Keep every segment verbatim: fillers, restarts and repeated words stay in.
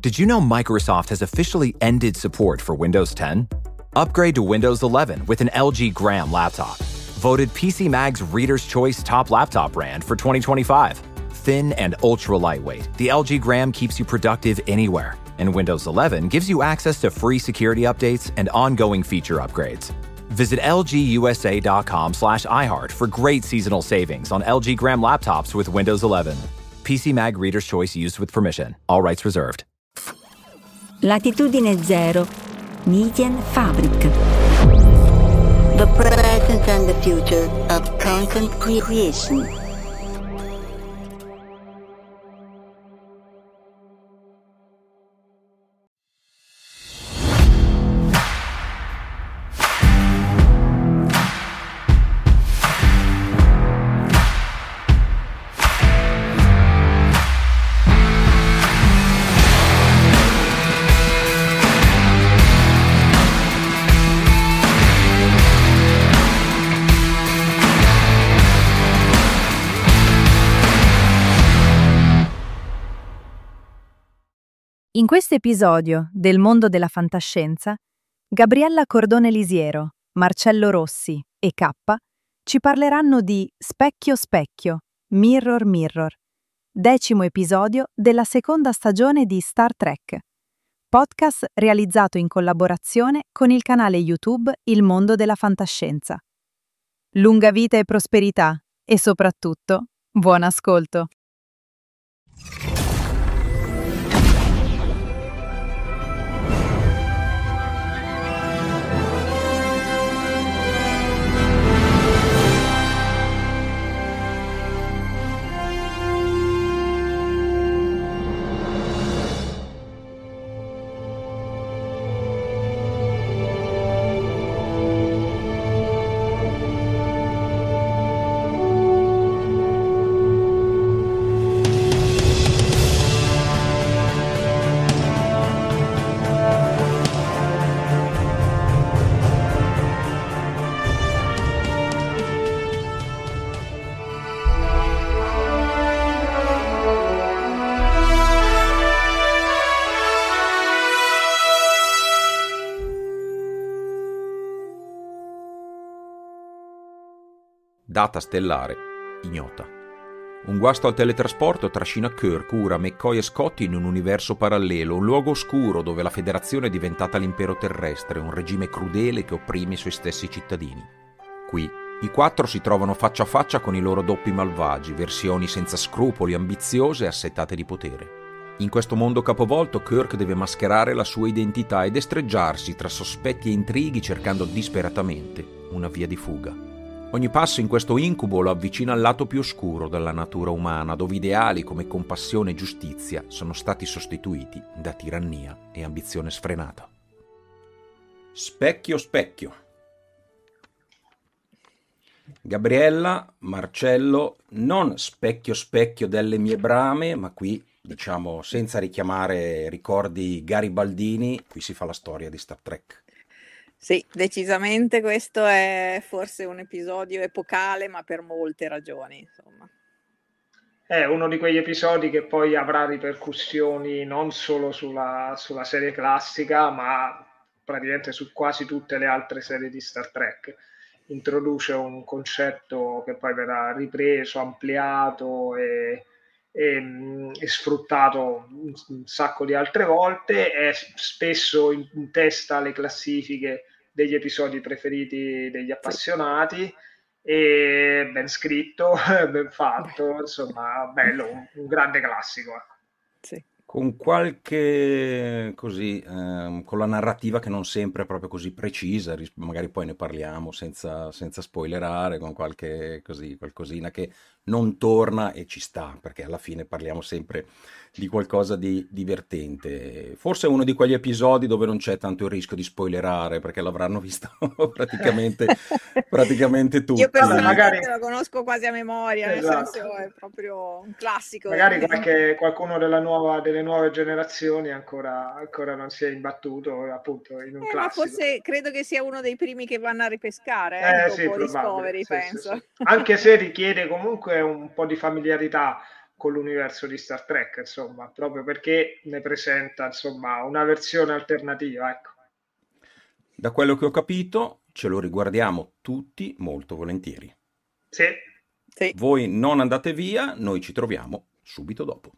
Did you know Microsoft has officially ended support for Windows ten? Upgrade to Windows eleven with an L G Gram laptop. Voted P C Mag's Reader's Choice Top Laptop Brand for twenty twenty-five. Thin and ultra lightweight, the L G Gram keeps you productive anywhere. And Windows eleven gives you access to free security updates and ongoing feature upgrades. Visit lgusa.com slash iHeart for great seasonal savings on L G Gram laptops with Windows eleven. P C Mag Reader's Choice used with permission. All rights reserved. Latitudine Zero, Median Fabric. The present and the future of content creation. In questo episodio del mondo della fantascienza, Gabriella Cordone Lisiero, Marcello Rossi e K ci parleranno di Specchio Specchio, Mirror Mirror, decimo episodio della seconda stagione di Star Trek, podcast realizzato in collaborazione con il canale YouTube Il Mondo della Fantascienza. Lunga vita e prosperità e soprattutto buon ascolto! Data stellare ignota. Un guasto al teletrasporto trascina Kirk, Uhura, McCoy e Scotty in un universo parallelo, un luogo oscuro dove la Federazione è diventata l'impero terrestre, un regime crudele che opprime i suoi stessi cittadini. Qui i quattro si trovano faccia a faccia con i loro doppi malvagi, versioni senza scrupoli, ambiziose e assetate di potere. In questo mondo capovolto Kirk deve mascherare la sua identità ed estreggiarsi tra sospetti e intrighi cercando disperatamente una via di fuga. Ogni passo in questo incubo lo avvicina al lato più oscuro della natura umana, dove ideali come compassione e giustizia sono stati sostituiti da tirannia e ambizione sfrenata. Specchio Specchio. Gabriella, Marcello, non specchio specchio delle mie brame, ma qui, diciamo, senza richiamare ricordi garibaldini, qui si fa la storia di Star Trek. Sì, decisamente questo è forse un episodio epocale, ma per molte ragioni, insomma. È uno di quegli episodi che poi avrà ripercussioni non solo sulla, sulla serie classica, ma praticamente su quasi tutte le altre serie di Star Trek. Introduce un concetto che poi verrà ripreso, ampliato e, e, e sfruttato un sacco di altre volte, è spesso in, in testa alle classifiche degli episodi preferiti degli appassionati, e ben scritto, ben fatto, insomma, bello, un, un grande classico. Sì. Con qualche, così, ehm, con la narrativa che non sempre è proprio così precisa, ris- magari poi ne parliamo senza, senza spoilerare, con qualche così, qualcosina che non torna e ci sta, perché alla fine parliamo sempre di qualcosa di divertente. Forse è uno di quegli episodi dove non c'è tanto il rischio di spoilerare, perché l'avranno visto praticamente, praticamente tutti. Io personalmente magari lo conosco quasi a memoria, nel esatto. senso è proprio un classico. Magari veramente. qualche, qualcuno della nuova, delle nuove generazioni ancora, ancora non si è imbattuto appunto in un Eh, ma classico. forse credo che sia uno dei primi che vanno a ripescare, Eh eh, sì, dopo probabile, Discovery, sì, sì, penso. sì. Anche se richiede comunque un po' di familiarità, con l'universo di Star Trek, insomma, proprio perché ne presenta, insomma, una versione alternativa, ecco. Da quello che ho capito, ce lo riguardiamo tutti molto volentieri. Sì. Sì. Voi non andate via, noi ci troviamo subito dopo.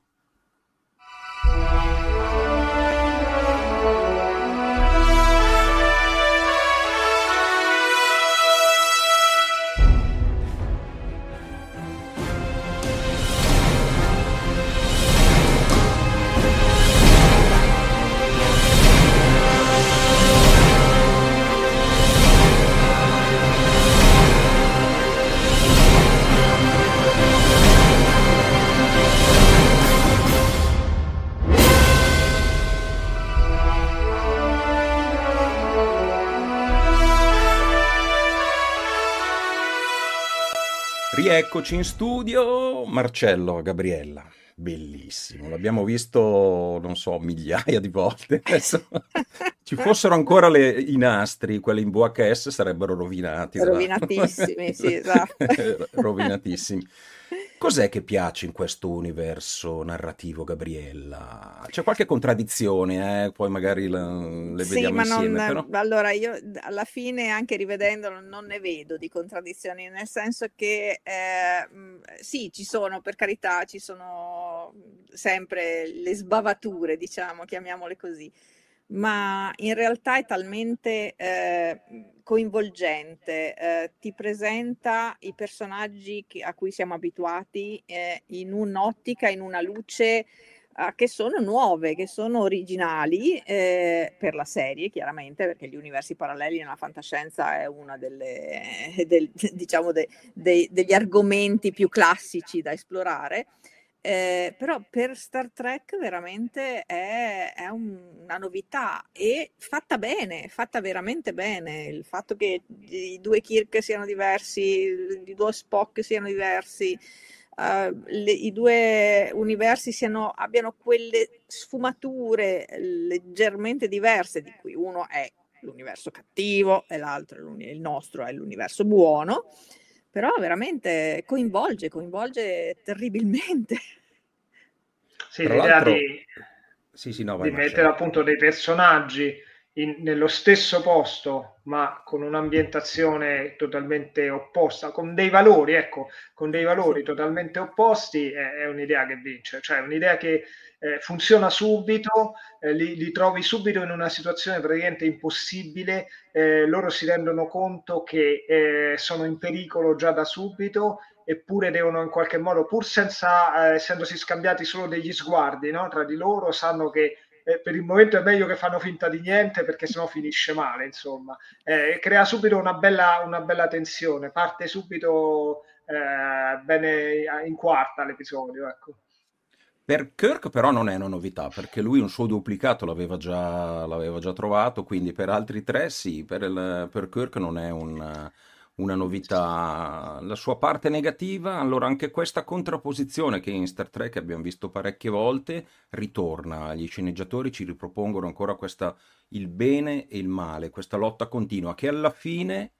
Rieccoci in studio, Marcello, Gabriella, bellissimo, l'abbiamo visto, non so, migliaia di volte. Adesso ci fossero ancora le, i nastri, quelli in V H S sarebbero rovinati. Rovinatissimi, sì, esatto. Rovinatissimi. Cos'è che piace in questo universo narrativo, Gabriella? C'è qualche contraddizione, eh? Poi magari la, le Sì, vediamo ma insieme. non, Però... allora io alla fine, anche rivedendolo, non ne vedo di contraddizioni, nel senso che eh, sì, ci sono, per carità, ci sono sempre le sbavature, diciamo, chiamiamole così, ma in realtà è talmente eh, coinvolgente, eh, ti presenta i personaggi che, a cui siamo abituati eh, in un'ottica, in una luce eh, che sono nuove, che sono originali eh, per la serie, chiaramente, perché gli universi paralleli nella fantascienza è uno delle, del, diciamo de, de, degli argomenti più classici da esplorare. Eh, però per Star Trek veramente è, è un, una novità e fatta bene, fatta veramente bene. Il fatto che i due Kirk siano diversi, i due Spock siano diversi, uh, le, i due universi siano, abbiano quelle sfumature leggermente diverse, di cui uno è l'universo cattivo e l'altro, il nostro, è l'universo buono. Però veramente coinvolge, coinvolge terribilmente. Sì, Tra l'idea l'altro... di, sì, sì, no, vai, di Marcello. mettere appunto dei personaggi in, nello stesso posto, ma con un'ambientazione totalmente opposta, con dei valori, ecco, con dei valori Sì. totalmente opposti, è, è un'idea che vince, cioè un'idea che eh, funziona subito, eh, li, li trovi subito in una situazione praticamente impossibile, eh, loro si rendono conto che eh, sono in pericolo già da subito, eppure devono in qualche modo, pur senza eh, essendosi scambiati solo degli sguardi, no? Tra di loro, sanno che eh, per il momento è meglio che fanno finta di niente, perché sennò finisce male, insomma. Eh, crea subito una bella, una bella tensione, parte subito eh, bene in quarta l'episodio, ecco. Per Kirk però non è una novità, perché lui un suo duplicato l'aveva già, l'aveva già trovato, quindi per altri tre sì, per, il, per Kirk non è un, una novità. La sua parte negativa, allora anche questa contrapposizione che in Star Trek abbiamo visto parecchie volte, ritorna. Gli sceneggiatori ci ripropongono ancora questa, il bene e il male, questa lotta continua, che alla fine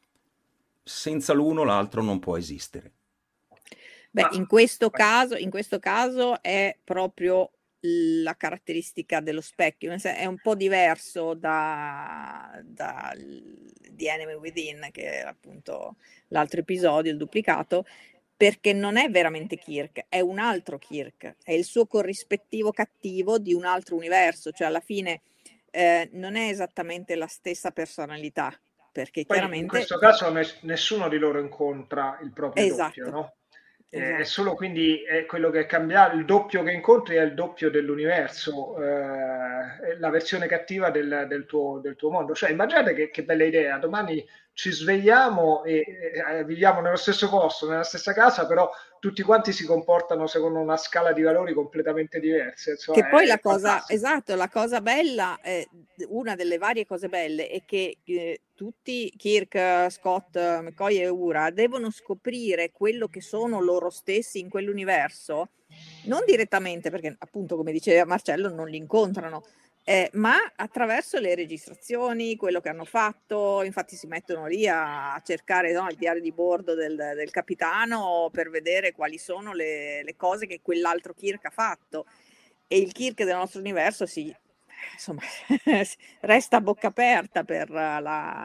senza l'uno l'altro non può esistere. Beh, in questo caso, in questo caso è proprio la caratteristica dello specchio, è un po' diverso da, da The Enemy Within, che è appunto l'altro episodio, il duplicato, perché non è veramente Kirk, è un altro Kirk, è il suo corrispettivo cattivo di un altro universo, cioè alla fine eh, non è esattamente la stessa personalità, perché Poi chiaramente... in questo caso nessuno di loro incontra il proprio esatto. doppio, no? Esatto. È solo quindi è quello che è cambiato, il doppio che incontri è il doppio dell'universo, eh, è la versione cattiva del, del, tuo, del tuo mondo. Cioè immaginate che, che bella idea, domani ci svegliamo e, e viviamo nello stesso posto, nella stessa casa, però tutti quanti si comportano secondo una scala di valori completamente diverse. Insomma, che poi la cosa, fantastico. esatto, la cosa bella, eh, una delle varie cose belle è che eh, tutti, Kirk, Scott, McCoy e Uhura, devono scoprire quello che sono loro stessi in quell'universo, non direttamente, perché appunto come diceva Marcello non li incontrano, eh, ma attraverso le registrazioni, quello che hanno fatto. Infatti si mettono lì a, a cercare, no, il diario di bordo del, del capitano per vedere quali sono le, le cose che quell'altro Kirk ha fatto, e il Kirk del nostro universo si, insomma, resta a bocca aperta per la,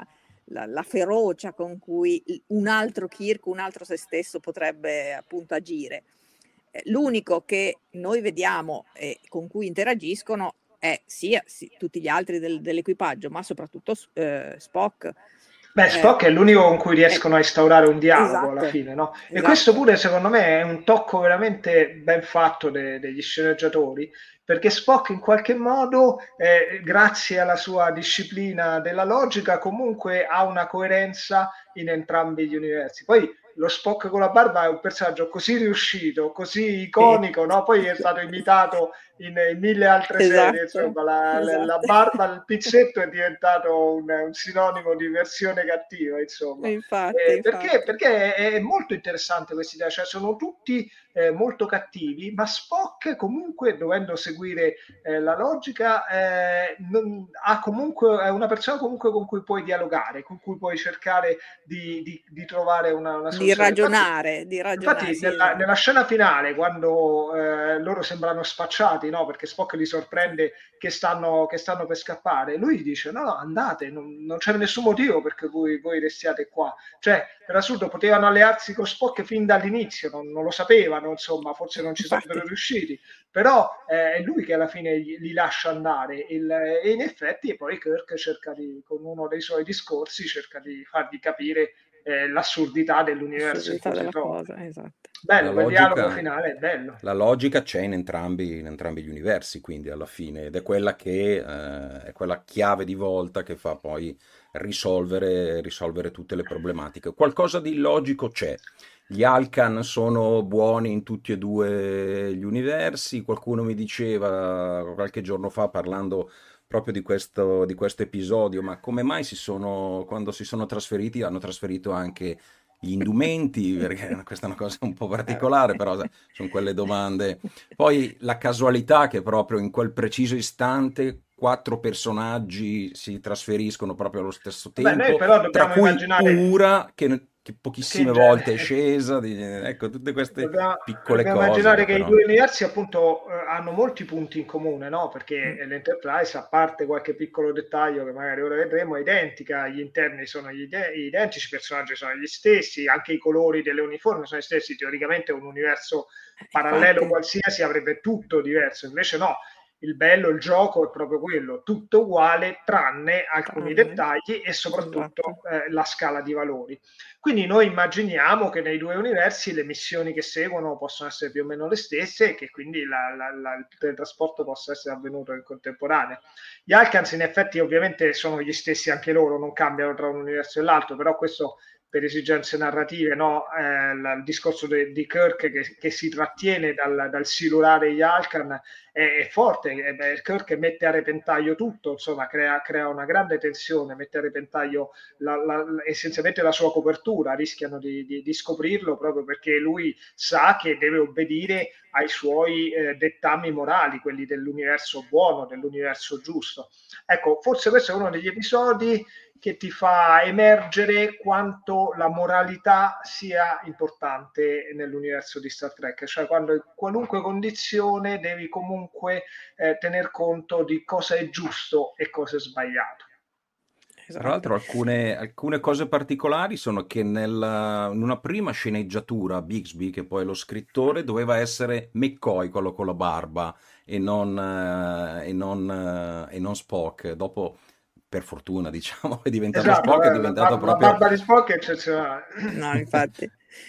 la, la ferocia con cui un altro Kirk, un altro se stesso potrebbe appunto agire. L'unico che noi vediamo e con cui interagiscono è sia sì, tutti gli altri del, dell'equipaggio, ma soprattutto eh, Spock. Beh, Spock eh, è l'unico con cui riescono eh, a instaurare un dialogo, esatto, alla fine, no? Esatto. E questo pure, secondo me, è un tocco veramente ben fatto de- degli sceneggiatori, perché Spock in qualche modo, eh, grazie alla sua disciplina della logica, comunque ha una coerenza in entrambi gli universi. Poi lo Spock con la barba è un personaggio così riuscito, così iconico, no? Poi è stato imitato in, in mille altre esatto, serie, insomma, la, esatto. la barba, il pizzetto è diventato un, un sinonimo di versione cattiva, insomma. Infatti, eh, infatti. Perché, perché è molto interessante questa idea, cioè sono tutti eh, molto cattivi, ma Spock comunque, dovendo seguire eh, la logica, eh, non, ha comunque, è una persona comunque con cui puoi dialogare, con cui puoi cercare di, di, di trovare una, una di ragionare, infatti, di ragionare. Infatti, sì, nella, esatto. nella scena finale, quando eh, loro sembrano spacciati, no? Perché Spock li sorprende che stanno, che stanno per scappare, lui dice: no, no, andate, non, non c'è nessun motivo perché voi, voi restiate qua. Cioè, per assurdo, potevano allearsi con Spock fin dall'inizio, non, non lo sapevano, insomma, forse non ci Infatti. sarebbero riusciti, però eh, è lui che alla fine gli, li lascia andare. Il, e in effetti poi Kirk cerca di, con uno dei suoi discorsi, cerca di fargli capire Eh, l'assurdità dell'universo in cui si trova. Cosa, esatto. Bello, La il logica, dialogo finale è bello. La logica c'è in entrambi, in entrambi gli universi, quindi alla fine, ed è quella che eh, è quella chiave di volta che fa poi risolvere, risolvere tutte le problematiche. Qualcosa di logico c'è. Gli Alcan sono buoni in tutti e due gli universi. Qualcuno mi diceva qualche giorno fa, parlando proprio di questo, di questo episodio, ma come mai si sono, quando si sono trasferiti, hanno trasferito anche gli indumenti, perché questa è una cosa un po' particolare, però sono quelle domande. Poi la casualità che proprio in quel preciso istante quattro personaggi si trasferiscono proprio allo stesso tempo. Beh, noi però tra cui immaginare... Ura, che, che pochissime che volte è scesa, di, ecco, tutte queste dobbiamo, piccole dobbiamo cose. immaginare che però... i due universi appunto eh, hanno molti punti in comune, no? Perché Mm. l'Enterprise, a parte qualche piccolo dettaglio che magari ora vedremo, è identica, gli interni sono gli ide- identici, i personaggi sono gli stessi, anche i colori delle uniformi sono gli stessi. Teoricamente un universo parallelo Infatti. qualsiasi avrebbe tutto diverso, invece no. Il bello, il gioco è proprio quello, tutto uguale tranne alcuni Tranne. dettagli e soprattutto Esatto. eh, la scala di valori. Quindi noi immaginiamo che nei due universi le missioni che seguono possono essere più o meno le stesse e che quindi la, la, la, il teletrasporto possa essere avvenuto in contemporanea. Gli Alcans in effetti ovviamente sono gli stessi anche loro, non cambiano tra un universo e l'altro, però questo per esigenze narrative, no? Eh, il discorso de, di Kirk che, che si trattiene dal, dal silurare gli Alcan è, è forte, è, beh, Kirk mette a repentaglio tutto, insomma crea, crea una grande tensione, mette a repentaglio la, la, essenzialmente la sua copertura, rischiano di, di, di scoprirlo proprio perché lui sa che deve obbedire ai suoi eh, dettami morali, quelli dell'universo buono, dell'universo giusto. Ecco, forse questo è uno degli episodi che ti fa emergere quanto la moralità sia importante nell'universo di Star Trek, cioè quando in qualunque condizione devi comunque eh, tener conto di cosa è giusto e cosa è sbagliato. Esatto. Tra l'altro alcune, alcune cose particolari sono che nella, in una prima sceneggiatura Bixby, che poi è lo scrittore, doveva essere McCoy, quello con la barba, e non, eh, e non, eh, e non Spock. Dopo, per fortuna, diciamo, è diventato esatto, Spock, eh, è diventato la, proprio... La barba di Spock è eccezionale. No, infatti.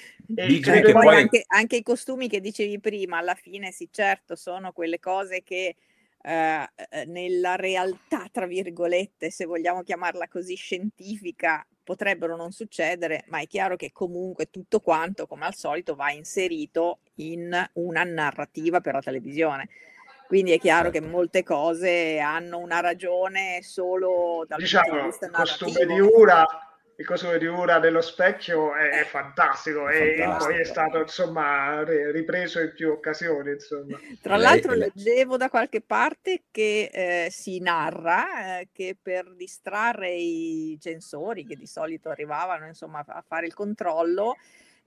E Cioè, che poi poi... anche, anche i costumi che dicevi prima, alla fine sì, certo, sono quelle cose che eh, nella realtà, tra virgolette, se vogliamo chiamarla così, scientifica, potrebbero non succedere, ma è chiaro che comunque tutto quanto, come al solito, va inserito in una narrativa per la televisione. Quindi è chiaro certo. che molte cose hanno una ragione solo dal diciamo, punto di vista il costume narrativo. di Ura il coso di Ura dello specchio è, è fantastico, e, e poi è stato insomma ripreso in più occasioni, insomma. Tra l'altro leggevo da qualche parte che eh, si narra eh, che per distrarre i censori che di solito arrivavano insomma a fare il controllo,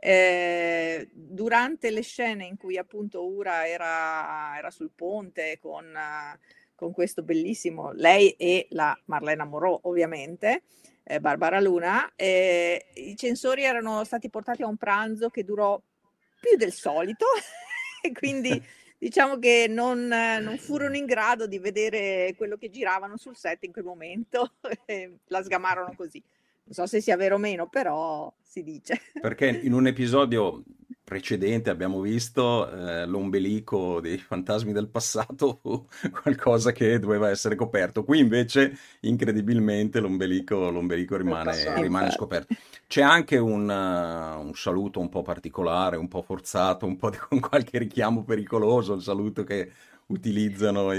eh, durante le scene in cui appunto Ura era, era sul ponte con, uh, con questo bellissimo, lei e la Marlena Moreau ovviamente, eh, Barbara Luna, eh, i censori erano stati portati a un pranzo che durò più del solito e quindi diciamo che non, non furono in grado di vedere quello che giravano sul set in quel momento e la sgamarono così. Non so se sia vero o meno, però si dice. Perché in un episodio precedente abbiamo visto eh, l'ombelico dei fantasmi del passato, qualcosa che doveva essere coperto. Qui invece, incredibilmente, l'ombelico, l'ombelico rimane, rimane scoperto. C'è anche un, uh, un saluto un po' particolare, un po' forzato, un po' di, con qualche richiamo pericoloso, il saluto che utilizzano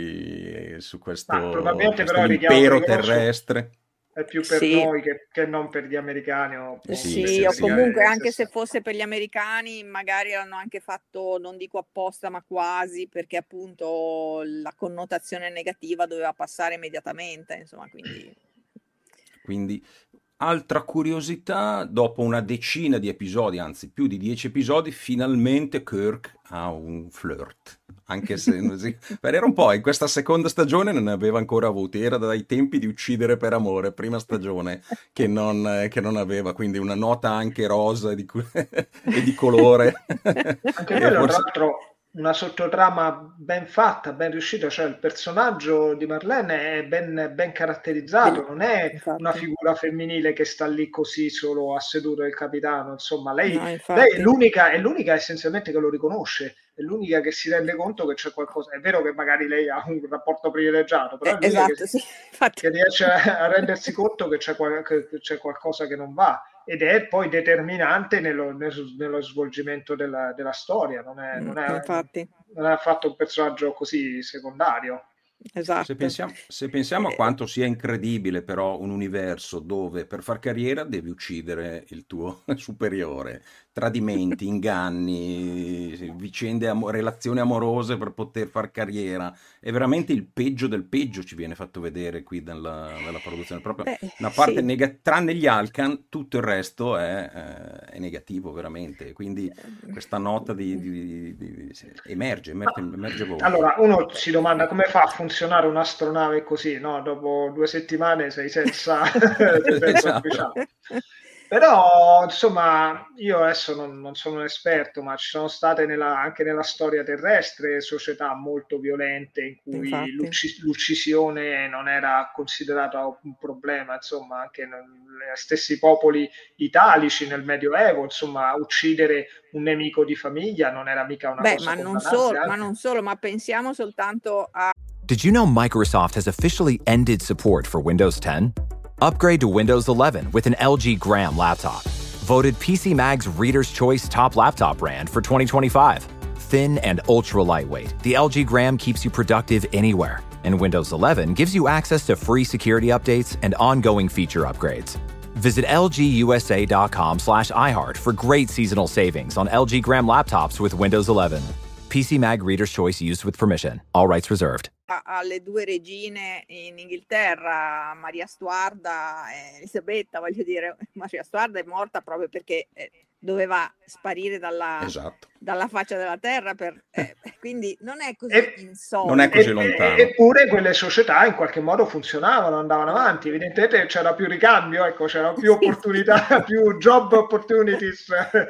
i, su questo, questo impero terrestre. È più per sì. noi che, che non per gli americani. O sì, sì, o comunque anche se fosse per gli americani magari hanno anche fatto, non dico apposta, ma quasi, perché appunto la connotazione negativa doveva passare immediatamente, insomma, quindi... Quindi, altra curiosità, dopo una decina di episodi, anzi più di dieci episodi, finalmente Kirk ha un flirt. Anche se non si... era un po', in questa seconda stagione non ne aveva ancora avuti, era dai tempi di Uccidere per amore, prima stagione, che non, che non aveva, quindi una nota anche rosa e di, e di colore. Anche quello, forse... tra l'altro, una sottotrama ben fatta, ben riuscita, cioè il personaggio di Marlene è ben, ben caratterizzato, non è infatti. Una figura femminile che sta lì così solo a sedurre il capitano, insomma, lei, no, lei è, l'unica, è l'unica essenzialmente che lo riconosce, è l'unica che si rende conto che c'è qualcosa, è vero che magari lei ha un rapporto privilegiato, però è eh, esatto, che, sì, che riesce a rendersi conto che c'è, che c'è qualcosa che non va, ed è poi determinante nello, nello svolgimento della, della storia, non è, non, è, Infatti. non è affatto un personaggio così secondario. Esatto. Se pensiamo, se pensiamo a quanto sia incredibile però un universo dove per far carriera devi uccidere il tuo superiore, tradimenti, inganni, vicende, am- relazioni amorose per poter far carriera, è veramente il peggio del peggio ci viene fatto vedere qui nella, nella produzione, proprio Beh, una parte sì. nega- tranne gli Alcan, tutto il resto è, eh, è negativo veramente, quindi questa nota di, di, di, di, di emerge, emerge, emerge voi. Allora uno si domanda come fa a funzionare un'astronave così, no? Dopo due settimane sei senza, senza ufficiale. Però insomma io adesso non, non sono un esperto, ma ci sono state nella, anche nella storia terrestre società molto violente in cui l'ucc- l'uccisione non era considerata un problema, insomma anche gli stessi popoli italici nel Medioevo, insomma uccidere un nemico di famiglia non era mica una Beh, cosa ma non solo, ma non solo, ma pensiamo soltanto a... Did you know Microsoft has officially ended support for Windows ten? Upgrade to Windows eleven with an L G Gram laptop. Voted P C Mag's Reader's Choice Top Laptop Brand for twenty twenty-five. Thin and ultra lightweight, the L G Gram keeps you productive anywhere. And Windows eleven gives you access to free security updates and ongoing feature upgrades. Visit lgusa.com slash iHeart for great seasonal savings on L G Gram laptops with Windows eleven. P C Mag Reader's Choice used with permission. All rights reserved. Alle due regine in Inghilterra, Maria Stuarda e Elisabetta, voglio dire, Maria Stuarda è morta proprio perché eh, doveva sparire dalla, esatto. dalla faccia della terra, per, eh, quindi non è così e, insolito. Non è così lontano. E, eppure quelle società in qualche modo funzionavano, andavano avanti, evidentemente c'era più ricambio, ecco, c'erano più opportunità, più job opportunities,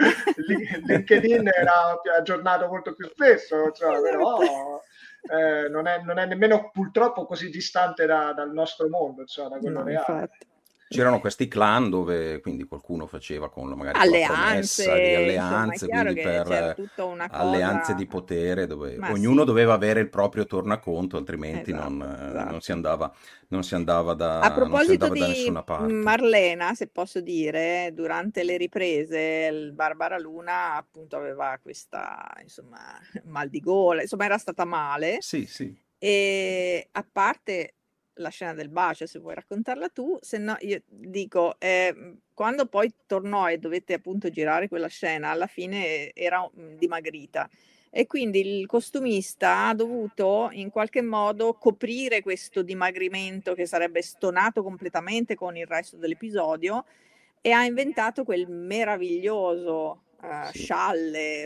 LinkedIn era aggiornato molto più spesso, cioè, però... Eh, non, è, non è nemmeno purtroppo così distante da, dal nostro mondo, insomma, da quello no, reale. Infatti. C'erano questi clan dove quindi qualcuno faceva con magari alleanze, la promessa di alleanze, insomma, quindi per una cosa... alleanze di potere dove Ma ognuno sì. doveva avere il proprio tornaconto, altrimenti esatto, non, esatto. non si andava, non si andava da, A proposito non si andava da di nessuna parte. Marlena, se posso dire, durante le riprese il Barbara Luna appunto aveva questa insomma mal di gola, insomma era stata male. Sì, sì. E a parte la scena del bacio, se vuoi raccontarla tu, se no io dico, eh, quando poi tornò e dovette appunto girare quella scena, alla fine era mm, dimagrita. E quindi il costumista ha dovuto in qualche modo coprire questo dimagrimento che sarebbe stonato completamente con il resto dell'episodio e ha inventato quel meraviglioso eh, Sì. scialle,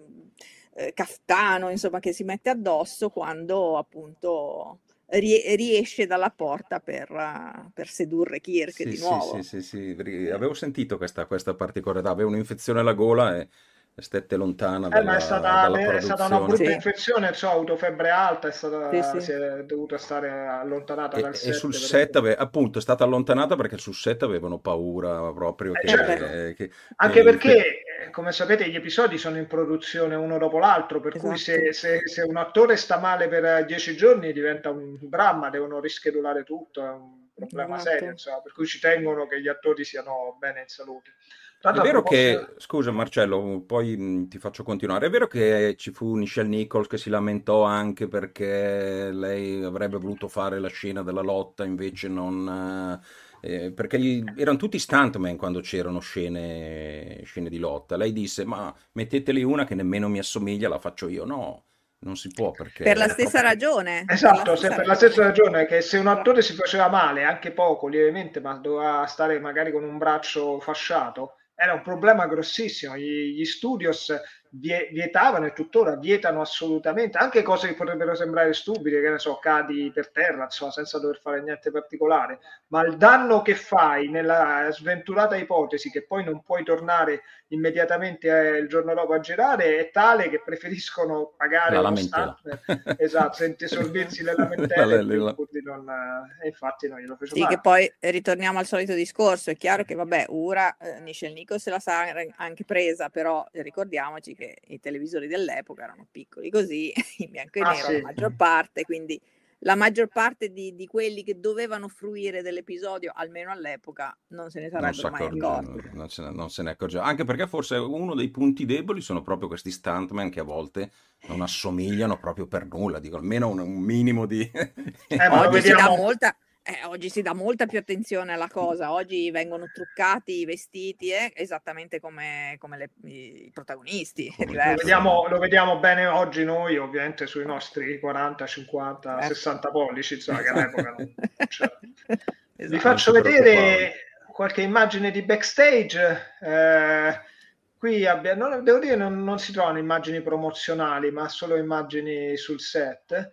eh, caftano, insomma, che si mette addosso quando appunto rie- riesce dalla porta per, uh, per sedurre Kirk Sì, di sì, nuovo. sì, sì, sì, ri- avevo sentito questa, questa particolarità, avevo un'infezione alla gola e stette lontana Eh, ma è dalla, stata, dalla è stata una brutta produzione. Sì, infezione, cioè, ha avuto febbre alta, è sì, stata, si sì. è dovuta stare allontanata E, dal e sul set per set, un po'. ave- appunto, è stata allontanata perché sul set avevano paura proprio Eh, Eh beh, che, certo, che, che anche l'infe- perché, eh, come sapete, gli episodi sono in produzione uno dopo l'altro, per cui esatto. se, se- se un attore sta male per eh, dieci giorni diventa un dramma, devono rischedulare tutto, è un problema serio, Esatto. insomma, per cui ci tengono che gli attori siano bene in salute. Tra È l'altro, a vero proposito... che, scusa Marcello, poi mh, ti faccio continuare. È vero che ci fu Nichelle Nichols che si lamentò anche perché lei avrebbe voluto fare la scena della lotta, invece non... eh, eh, perché gli- erano tutti stuntman quando c'erano scene, scene di lotta. Lei disse, ma metteteli una che nemmeno mi assomiglia, la faccio io. No, non si può perché Per la è stessa troppo... ragione, per la Esatto, se stessa per la stessa ragione. ragione che se un attore si faceva male, anche poco, lievemente, ma doveva stare magari con un braccio fasciato, era un problema grossissimo. Gli, gli studios vie- vietavano e tuttora vietano assolutamente, anche cose che potrebbero sembrare stupide, che ne so, cadi per terra, insomma, senza dover fare niente particolare, ma il danno che fai nella sventurata ipotesi che poi non puoi tornare immediatamente eh, il giorno dopo a girare è tale che preferiscono pagare La uno lamentela. stuntman. Esatto, senti sorbirsi le La- lamentele la- pur, la- pur di non... eh, e infatti non glielo fece Sì, che fare. poi ritorniamo al solito discorso, è chiaro che vabbè, ora eh, Nichelle Nichols se la sa anche presa, però ricordiamoci che i televisori dell'epoca erano piccoli così, in bianco e Ah nero la sì, maggior parte, quindi la maggior parte di, di quelli che dovevano fruire dell'episodio, almeno all'epoca, non se ne Non si sarebbero mai accorge, accorti. non se ne, non se ne accorge. Anche perché forse uno dei punti deboli sono proprio questi stuntman che a volte non assomigliano proprio per nulla, dico almeno un, un minimo di... eh, ma lo Oggi si dà vediamo... molta, eh, oggi si dà molta più attenzione alla cosa, oggi vengono truccati i vestiti eh, esattamente come, come le- i protagonisti, è come i Lo diverso. vediamo, lo vediamo bene oggi noi, ovviamente, sui nostri quaranta, cinquanta, Certo. sessanta pollici, insomma, che all'epoca non c'era. Vi Esatto. faccio Non si vedere qualche immagine di backstage. Eh, qui abbiamo, non, devo dire, non, non si trovano immagini promozionali, ma solo immagini sul set.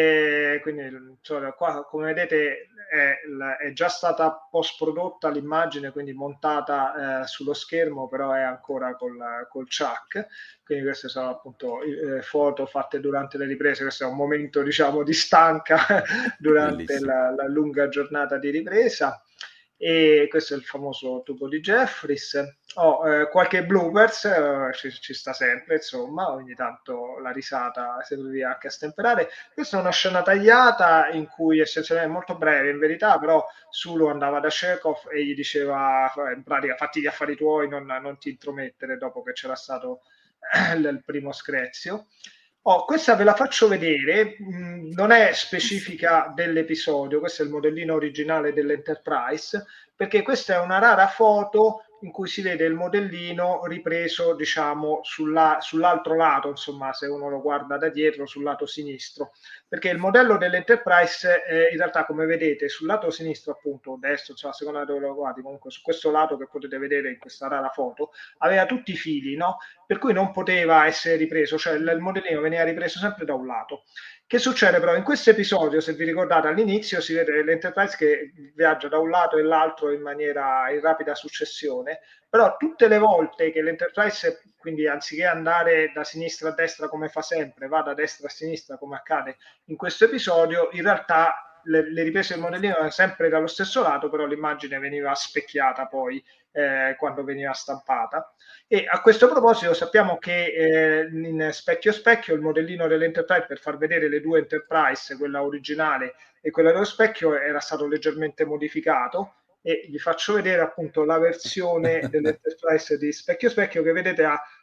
E quindi, insomma, qua, come vedete, è, è già stata post-prodotta l'immagine, quindi montata eh, sullo schermo, però è ancora col, col chuck. Quindi queste sono appunto eh, foto fatte durante le riprese. Questo è un momento, diciamo, di stanca durante la, la lunga giornata di ripresa. E questo è il famoso tubo di Jeffries. Oh, eh, qualche bloopers eh, ci, ci sta sempre, insomma, ogni tanto la risata serviva anche a stemperare. Questa è una scena tagliata in cui essenzialmente è molto breve in verità, però Sulu andava da Chekhov e gli diceva in pratica fatti gli affari tuoi, non, non ti intromettere, dopo che c'era stato il primo screzio. Oh, questa ve la faccio vedere, mh, non è specifica dell'episodio, questo è il modellino originale dell'Enterprise, perché questa è una rara foto in cui si vede il modellino ripreso, diciamo, sulla, sull'altro lato, insomma, se uno lo guarda da dietro, sul lato sinistro, perché il modello dell'Enterprise, eh, in realtà, come vedete, sul lato sinistro, appunto, destro, insomma, secondo dove lo guardi, comunque su questo lato che potete vedere in questa rara foto, aveva tutti i fili, no? Per cui non poteva essere ripreso, cioè il, il modellino veniva ripreso sempre da un lato. Che succede però in questo episodio, se vi ricordate all'inizio, si vede l'Enterprise che viaggia da un lato e l'altro in maniera in rapida successione, però tutte le volte che l'Enterprise, quindi anziché andare da sinistra a destra come fa sempre, va da destra a sinistra come accade in questo episodio, in realtà le, le riprese del modellino erano sempre dallo stesso lato, però l'immagine veniva specchiata poi eh, quando veniva stampata. E a questo proposito sappiamo che eh, in specchio specchio il modellino dell'Enterprise, per far vedere le due Enterprise, quella originale e quella dello specchio, era stato leggermente modificato, e vi faccio vedere appunto la versione dell'Enterprise di specchio specchio, che vedete ha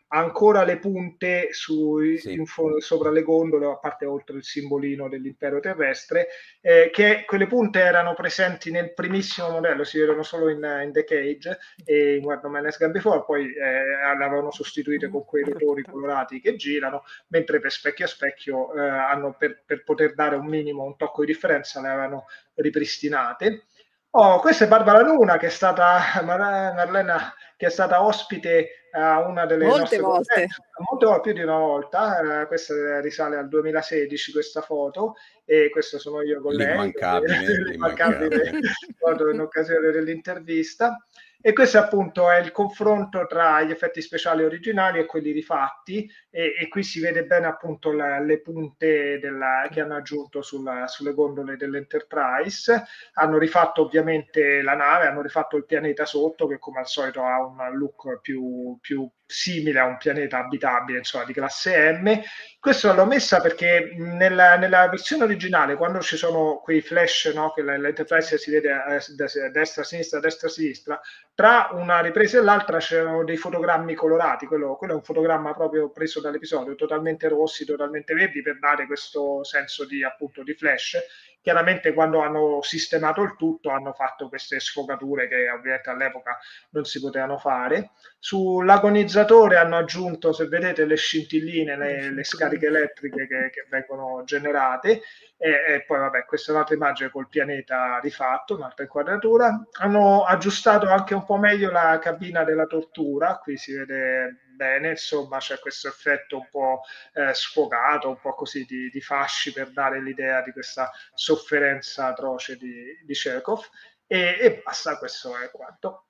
ha ancora le punte su, Sì. in fo- sopra le gondole, a parte oltre il simbolino dell'impero terrestre, eh, che quelle punte erano presenti nel primissimo modello, si vedono solo in, in The Cage e in Where No Man Has Gone Before, poi eh, le avevano sostituite con quei rotori colorati che girano, mentre per specchio a specchio eh, hanno, per, per poter dare un minimo, un tocco di differenza, le avevano ripristinate. Oh, questa è Barbara Luna, che è stata Mar- Marlena, che è stata ospite a una delle Molte nostre volte. conferenze, molte volte, più di una volta. Eh, questa risale al duemilasedici, questa foto, e questo sono io con lei, L'immancabile, l'immancabile l'immancabile. foto in occasione dell'intervista. E questo appunto è il confronto tra gli effetti speciali originali e quelli rifatti, e, e qui si vede bene appunto la, le punte della, che hanno aggiunto sulla, sulle gondole dell'Enterprise. Hanno rifatto ovviamente la nave, hanno rifatto il pianeta sotto, che come al solito ha un look più, più simile a un pianeta abitabile, insomma, di classe M. Questo l'ho messa perché nella, nella versione originale, quando ci sono quei flash, no, che l'Enterprise si vede a destra, a sinistra, a destra, a sinistra, tra una ripresa e l'altra c'erano dei fotogrammi colorati. Quello, quello è un fotogramma proprio preso dall'episodio, totalmente rossi, totalmente verdi, per dare questo senso di, appunto, di flash. Chiaramente quando hanno sistemato il tutto hanno fatto queste sfogature che ovviamente all'epoca non si potevano fare. Sull'agonizzatore hanno aggiunto, se vedete, le scintilline, le, le scariche elettriche che, che vengono generate, e, e poi vabbè, questa è un'altra immagine col pianeta rifatto, un'altra inquadratura. Hanno aggiustato anche un po' meglio la cabina della tortura, qui si vede bene, insomma c'è questo effetto un po' eh, sfogato, un po' così di, di fasci, per dare l'idea di questa sofferenza atroce di, di Chekhov, e, e basta, questo è quanto.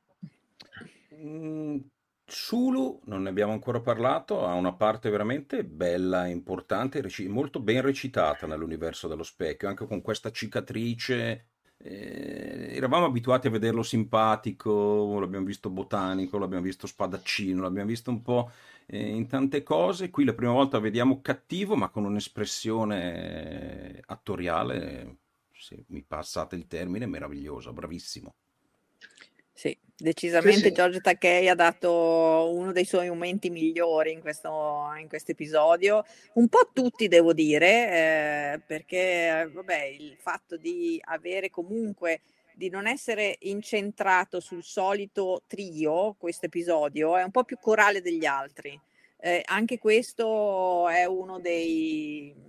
Mm, Sulu, non ne abbiamo ancora parlato, ha una parte veramente bella, importante, reci- molto ben recitata nell'universo dello specchio, anche con questa cicatrice. Eh, eravamo abituati a vederlo simpatico, l'abbiamo visto botanico, l'abbiamo visto spadaccino, l'abbiamo visto un po' eh, in tante cose. Qui la prima volta vediamo cattivo, ma con un'espressione attoriale, se mi passate il termine, meravigliosa, bravissimo. Sì, decisamente Sì, sì. George Takei ha dato uno dei suoi momenti migliori in questo in questo episodio, un po' tutti devo dire, eh, perché vabbè, il fatto di avere comunque di non essere incentrato sul solito trio, questo episodio è un po' più corale degli altri. Eh, anche questo è uno dei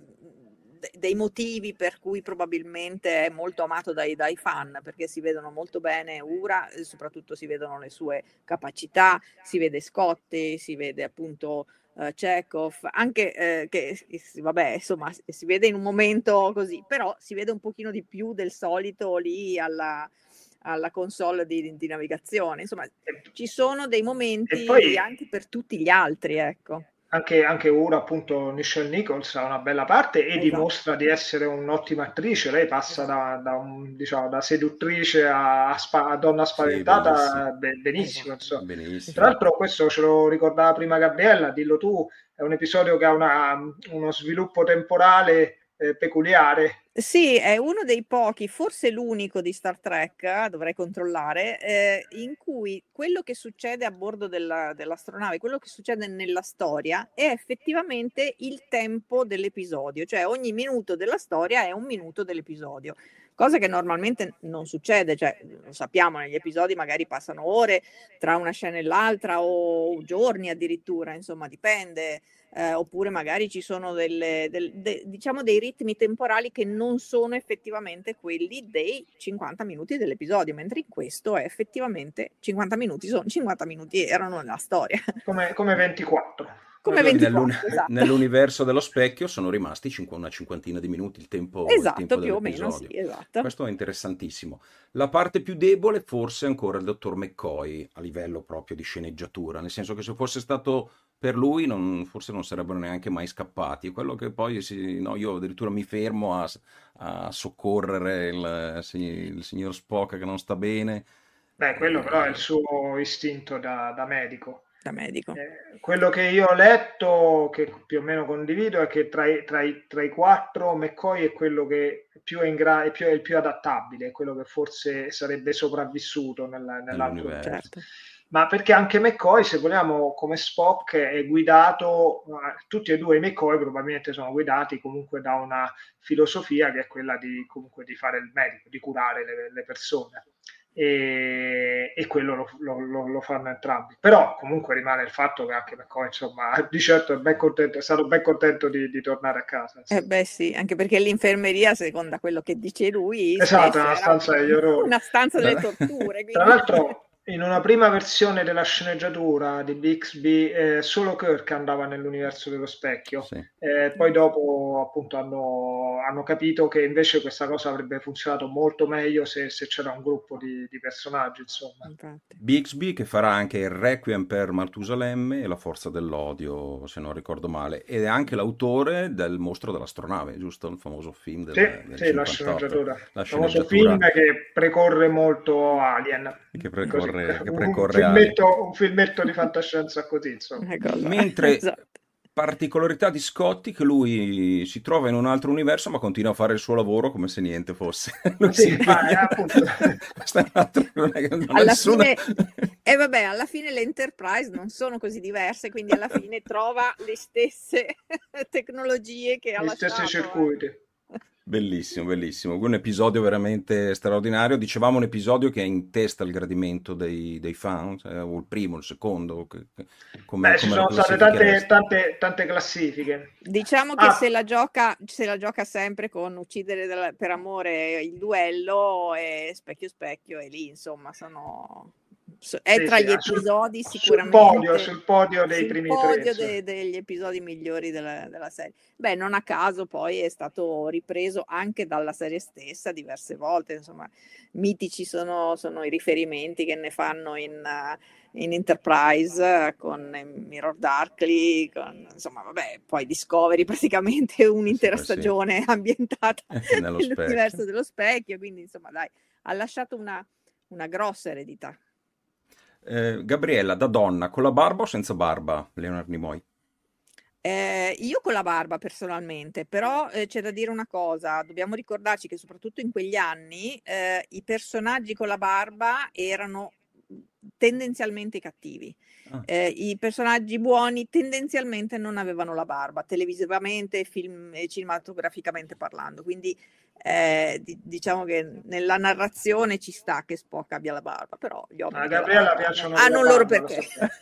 dei motivi per cui probabilmente è molto amato dai, dai fan, perché si vedono molto bene Uhura, e soprattutto si vedono le sue capacità, si vede Scotty, si vede appunto uh, Chekhov, anche eh, che vabbè, insomma, si vede in un momento così, però si vede un pochino di più del solito lì alla, alla console di, di navigazione. Insomma, ci sono dei momenti poi, anche per tutti gli altri, ecco. Anche, anche ora appunto Nichelle Nichols ha una bella parte e Esatto. dimostra di essere un'ottima attrice. Lei passa da, da, un, diciamo, da seduttrice a, a, spa, a donna spaventata, Sì, benissimo, benissimo, esatto. benissimo. Tra l'altro questo ce lo ricordava prima Gabriella, dillo tu, è un episodio che ha una, uno sviluppo temporale eh, peculiare. Sì, è uno dei pochi, forse l'unico di Star Trek, dovrei controllare, eh, in cui quello che succede a bordo della, dell'astronave, quello che succede nella storia è effettivamente il tempo dell'episodio, cioè ogni minuto della storia è un minuto dell'episodio, cosa che normalmente non succede, cioè lo sappiamo, negli episodi magari passano ore tra una scena e l'altra o giorni addirittura, insomma dipende. Eh, oppure magari ci sono delle, del, de, diciamo dei ritmi temporali che non sono effettivamente quelli dei cinquanta minuti dell'episodio, mentre in questo è effettivamente cinquanta minuti, sono cinquanta minuti, erano nella storia. Come, come ventiquattro. Come ventiquattro, Nell'un- esatto. Nell'universo dello specchio sono rimasti cinqu- una cinquantina di minuti il tempo, Esatto, il tempo più o dell'episodio. meno, sì, esatto. Questo è interessantissimo. La parte più debole forse è ancora il dottor McCoy a livello proprio di sceneggiatura, nel senso che se fosse stato per lui non, forse non sarebbero neanche mai scappati. Quello che poi si, no, io addirittura mi fermo a, a soccorrere il, il signor Spock che non sta bene. Beh, quello però è il suo istinto da, da medico. Da medico. Eh, quello che io ho letto, che più o meno condivido, è che tra i, tra i, tra i quattro McCoy è quello che più è, in gra- è, più, è il più adattabile, è quello che forse sarebbe sopravvissuto nella, nell'altro. Certo. ma perché anche McCoy, se vogliamo, come Spock è guidato, eh, tutti e due i McCoy probabilmente sono guidati comunque da una filosofia che è quella di, comunque, di fare il medico, di curare le, le persone. E, e quello lo, lo, lo, lo fanno entrambi, però comunque rimane il fatto che anche McCoy, insomma, di certo è, ben contento, è stato ben contento di, di tornare a casa. Sì. Eh beh sì, anche perché l'infermeria, secondo quello che dice lui, esatto, una stanza degli orrori, una stanza delle torture. Quindi... Tra l'altro in una prima versione della sceneggiatura di Bixby eh, solo Kirk andava nell'universo dello specchio, sì. eh, poi dopo appunto hanno, hanno capito che invece questa cosa avrebbe funzionato molto meglio se, se c'era un gruppo di, di personaggi, insomma. Infatti. Bixby che farà anche il Requiem per Matusalemme e La forza dell'odio, se non ricordo male, ed è anche l'autore del Mostro dell'astronave, giusto? Il famoso film del, sì, del sì, la sceneggiatura, la il famoso sceneggiatura film che precorre molto Alien, che precorre Che un, precorre filmetto, un filmetto di fantascienza così, insomma. Mentre esatto. Particolarità di Scotty che lui si trova in un altro universo ma continua a fare il suo lavoro come se niente fosse. Lui sì, si ma è appunto... Questa è un'altra... non è, non alla nessuna... fine e eh vabbè, alla fine le Enterprise non sono così diverse, quindi alla fine trova le stesse tecnologie che ha gli lasciato. stessi circuiti. Bellissimo, bellissimo. Un episodio veramente straordinario. Dicevamo un episodio che è in testa al gradimento dei, dei fan, cioè, o il primo, il secondo. Che, come, Beh, ci sono state tante, tante, tante classifiche. Diciamo che ah. se, la gioca, se la gioca sempre con uccidere della, per amore il duello e specchio specchio, e lì insomma sono... è sì, tra sì, gli episodi sul, sicuramente sul podio, sul podio dei sul primi podio tre, de, sì. degli episodi migliori della, della serie. Beh, non a caso poi è stato ripreso anche dalla serie stessa diverse volte, insomma mitici sono, sono i riferimenti che ne fanno in, in Enterprise con Mirror Darkly, con, insomma vabbè, poi Discovery praticamente un'intera sì, stagione sì. ambientata nell'universo dello specchio, quindi insomma dai, ha lasciato una, una grossa eredità. Eh, Gabriella, da donna, con la barba o senza barba, Leonard Nimoy? Eh, io con la barba personalmente, però eh, c'è da dire una cosa, dobbiamo ricordarci che soprattutto in quegli anni eh, i personaggi con la barba erano tendenzialmente cattivi. Ah. Eh, i personaggi buoni tendenzialmente non avevano la barba, televisivamente film, e cinematograficamente parlando, quindi eh, di, diciamo che nella narrazione ci sta che Spock abbia la barba, però gli uomini a Gabriella piacciono hanno il loro perché.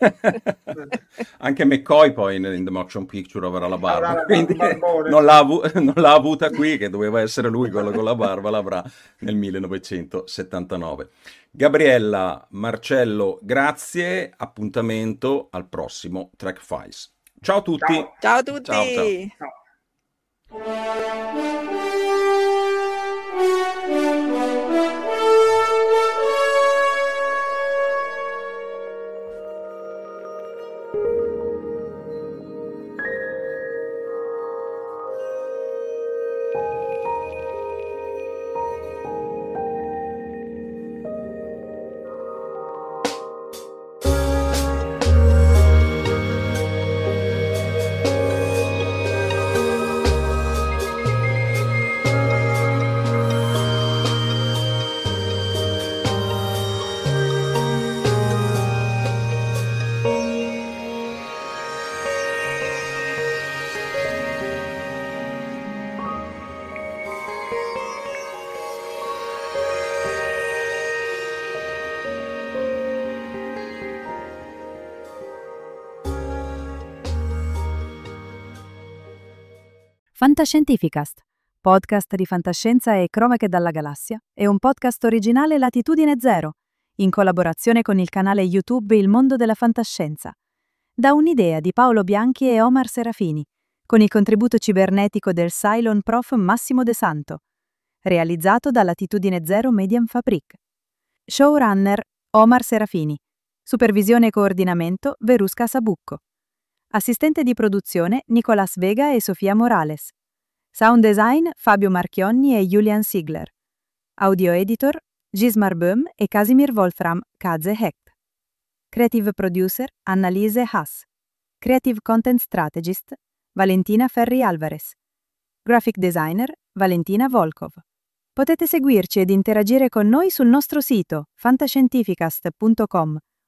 Anche McCoy poi in, in The Motion Picture avrà la barba, avrà quindi non l'ha, avu- non l'ha avuta qui, che doveva essere lui quello con la barba, l'avrà nel millenovecentosettantanove. Gabriella, Marcello, grazie, appuntamento al prossimo Trek Files. Ciao a tutti. Ciao, ciao a tutti. Ciao, ciao. Ciao. Fantascientificast, podcast di fantascienza e cronache dalla galassia, è un podcast originale Latitudine Zero, in collaborazione con il canale YouTube Il Mondo della Fantascienza, da un'idea di Paolo Bianchi e Omar Serafini, con il contributo cibernetico del Cylon Prof Massimo De Santo, realizzato da Latitudine Zero Medium Fabric. Showrunner Omar Serafini, supervisione e coordinamento Verusca Sabucco. Assistente di produzione Nicolas Vega e Sofia Morales. Sound design Fabio Marchionni e Julian Ziegler. Audio editor Gismar Böhm e Casimir Wolfram Kaze Hecht. Creative producer Annalise Haas. Creative content strategist Valentina Ferri Alvarez. Graphic designer Valentina Volkov. Potete seguirci ed interagire con noi sul nostro sito fantascientificast punto com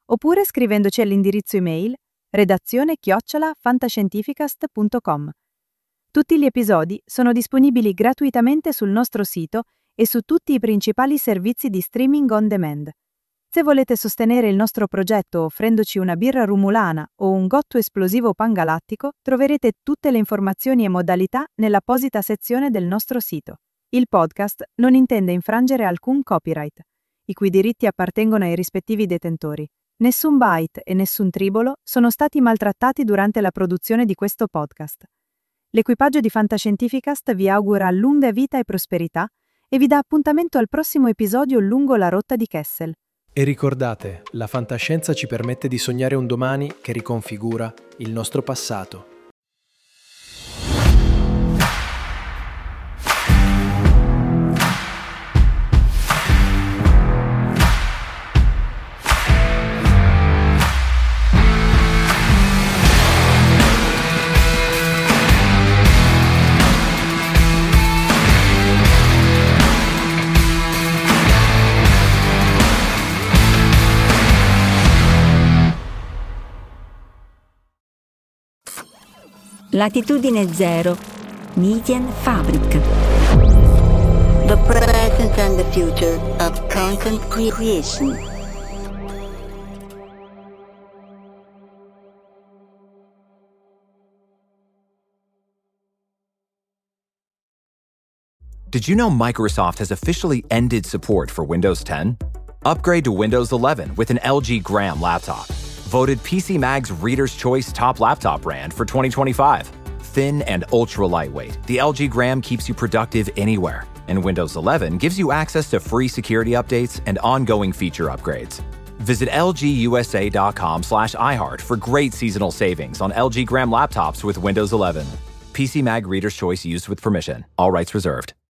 oppure scrivendoci all'indirizzo email redazione chiocciola fantascientificast punto com. Tutti gli episodi sono disponibili gratuitamente sul nostro sito e su tutti i principali servizi di streaming on demand. Se volete sostenere il nostro progetto offrendoci una birra rumulana o un gotto esplosivo pangalattico, troverete tutte le informazioni e modalità nell'apposita sezione del nostro sito. Il podcast non intende infrangere alcun copyright, i cui diritti appartengono ai rispettivi detentori. Nessun byte e nessun tribolo sono stati maltrattati durante la produzione di questo podcast. L'equipaggio di Fantascientificast vi augura lunga vita e prosperità e vi dà appuntamento al prossimo episodio lungo la rotta di Kessel. E ricordate, la fantascienza ci permette di sognare un domani che riconfigura il nostro passato. Latitudine zero, Medienfabrik. The present and the future of content creation. Did you know Microsoft has officially ended support for Windows ten? Upgrade to Windows eleven with an L G Gram laptop. Voted P C Mag's Reader's Choice Top Laptop Brand for twenty twenty-five. Thin and ultra lightweight, the L G Gram keeps you productive anywhere. And Windows eleven gives you access to free security updates and ongoing feature upgrades. Visit lgusa.com slash iHeart for great seasonal savings on L G Gram laptops with Windows eleven. P C Mag Reader's Choice used with permission. All rights reserved.